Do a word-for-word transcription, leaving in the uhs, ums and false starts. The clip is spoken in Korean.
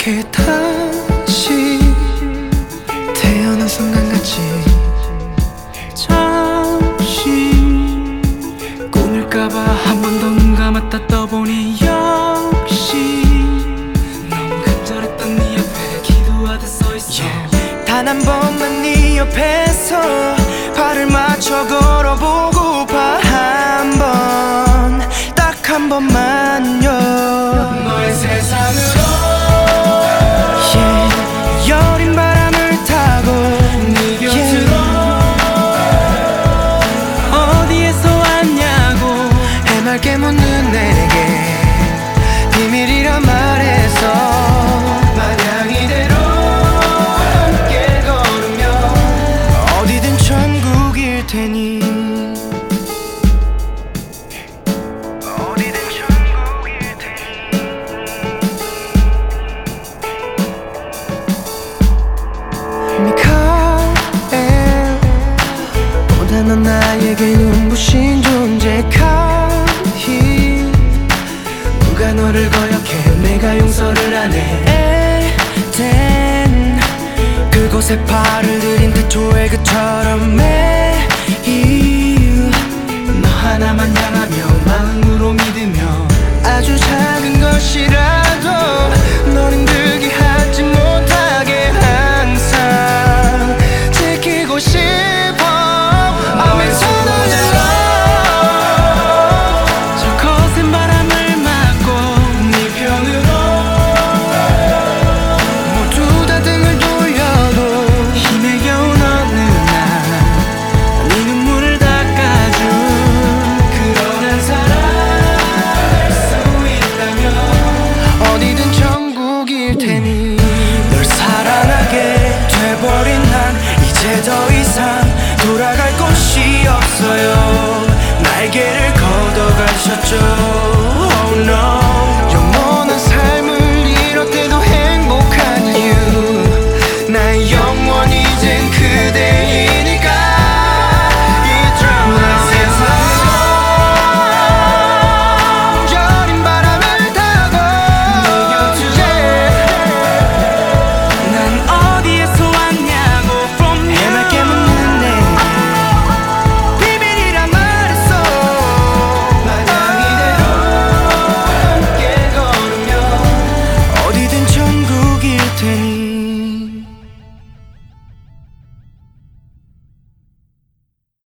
이렇게 다시 태어난 순간같이 잠시 꿈일까봐 한 번 더 눈 감았다 떠보니 역시 너무 간절했던 네 옆에 기도하듯 서있어. yeah. 단 한 번만 네 옆에서 발을 맞춰 걸어보고파. 한 번, 딱 한 번만요. 너의 세상으로 yeah. 여린 바람을 타고 네 곁으로 yeah. 어디에서 왔냐고 해맑게 묻는 내게 비밀이라 말해서 마냥 이대로 함께 걸으면 어디든 천국일 테니. 보다 넌 나에게 눈부신 존재. 카히 누가 너를 거역해 내가 용서를 안 해. 에덴 그곳에 발을 들인 태초의 그처럼 매일 너 하나만 향하며 마음으로 믿으며 아주 작은 것이라도 널 힘들게 하지 못하게 항상 지키고 싶어. 널 사랑하게 돼버린 난 이제 더 이상 돌아갈 곳이 없어요. 날개를 걷어가셨죠.